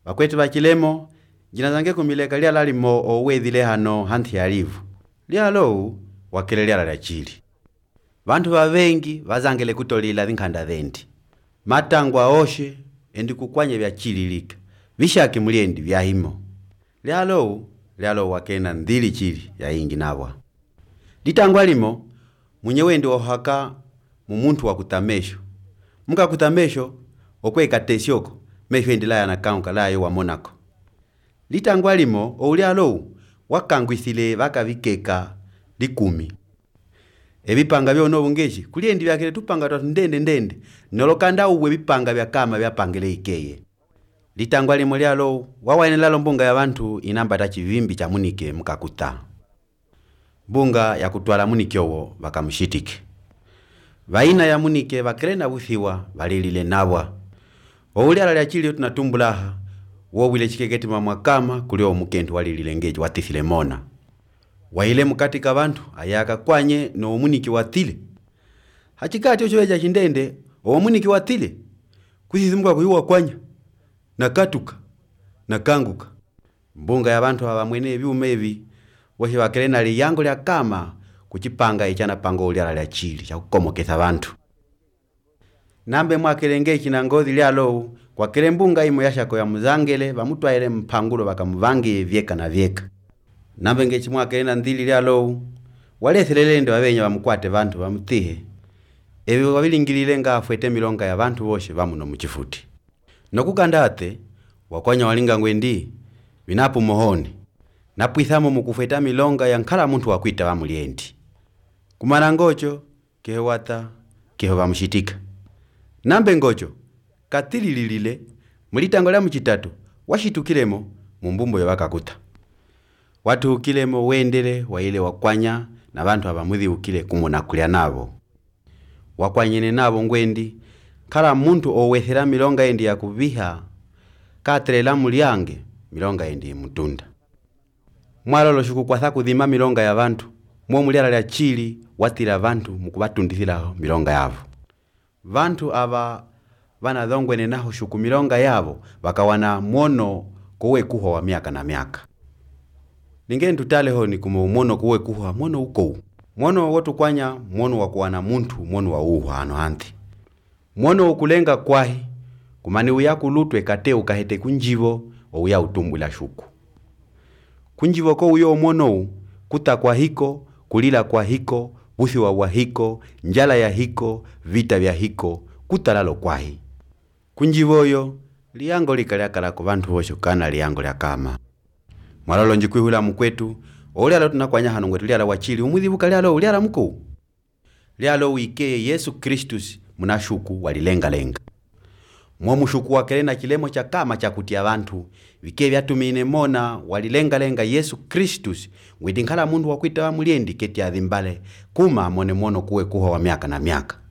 Wakwetu bakilemo jina zange kumileka lyala limo owethile hano hanthi yalivu. Lyalo wakele lyala lya chili. Bantu babengi bazangele kutolila thinkanda thendi. Matangwa oshe endi kukwanye bya chili lika. Bishaki muliendi bya himo. Lyalo wakena ndili chili ya ingi nabwa. Litangwa limo munyewendi ohaka mumuntu wa kutamesho. Muka kutamesho okweka tesioko mesho endila ya nakaunka layo wa Monaco. Litangwa limo oulyalo wakangwisile bakabikeka 10. Ebipanga byono bungeshi kuliendi byakele tupanga twatu ndende nolokanda uwe bipanga byakama byapangele ikeye. Litangwa limo lyalo wawaenelalo mbunga ya bantu inambata chivimbi cha munike mukakuta. Bunga ya kutwala munike owo bakamushitike. Vaina ya munike bakrena buthiwa balilile nabwa. Oulyala lya chili tunatumbulaha wowile chikeketi mamwakama kulio mukentu walilile ngeji watithile mona. Waile mukatika bantu ayaka kwanye no muniki watile. Hachikati ochoweja chindende o muniki watile. Kuthithimka kuyuwa kwanya nakatuka nakanguka. Mbunga ya bantu abamwene byume ebi woshi bakrena liyango lya kama kuchipanga ichana pango ulyala lya chili cha kukomokeza bantu. Nambe mwakelengechi na ngozi lyalo kwa kele mbunga imo yashako ya muzangele bamutwaile mpangulo bakamuvangi vyeka na vyeka. Nambe ngechi mwakelena ndili lyalo walethelelende babenya bamukwate bantu bamutihe. Ebi wabilingilile ngafwete milonga ya bantu boshe bamuno muchifuti. Nokukandate wakwanya walinga ngwendi binapu mohoni. Napwithamo mukufweta milonga ya nkala muntu wakwita bamuliendi. Kumana ngocho kehewata keho bamushitika. Nambe ngocho katililile mulitango lya muchitatu washitukilemo mumbumbo yabakakuta. Watu ukilemo wendele waile wakwanya na bantu abamuthi ukile kumuna kulya nabo. Wakwanyene nabo ngwendi kala muntu owethera milonga endi ya kubiha katrela mulyange milonga endi mutunda. Mwalolo shuku kwatha kuthima milonga ya bantu mwo mulyala lya chili watira bantu mukubatundithila milonga yabo. Bantu aba bana dhongwene naho shuku milonga yabo bakawana mwono kuwe kuho wa miaka na miaka. Ningendu taleho ni kumo mwono kuwe kuho mwono uko. Mwono wotu kwanya mwono wakuwana muntu mwono wa uho ano hanti. Mwono ukulenga kwahi kumani uyakulutwe kate ukahete kunjivo o uya utumbula shuku. Kunjivo ko uyo mwono kuta kwa hiko, kulila kwa hiko, buthiwa wa hiko, njala ya hiko, vita vya hiko, kutalalo kwahi. Kunjivoyo liyango likaliakala ku bantu bosho kana liyango lya kama. Mwalolo njikwihula mukwetu olyalo tunakwanya hano ngwetu lyala wachili umuthibuka lyalo ulyala muko. Lyalo wike Yesu Kristus munashuku walilenga. Mwomushuku wakelena kilemo cha kama cha kutia bantu vike vyatumine mona walilenga Yesu Kristus ngwitinkhala mundu wakwita wa muliendi keti adhimbale kuma mone mono kuwe kuho wa miaka na miaka.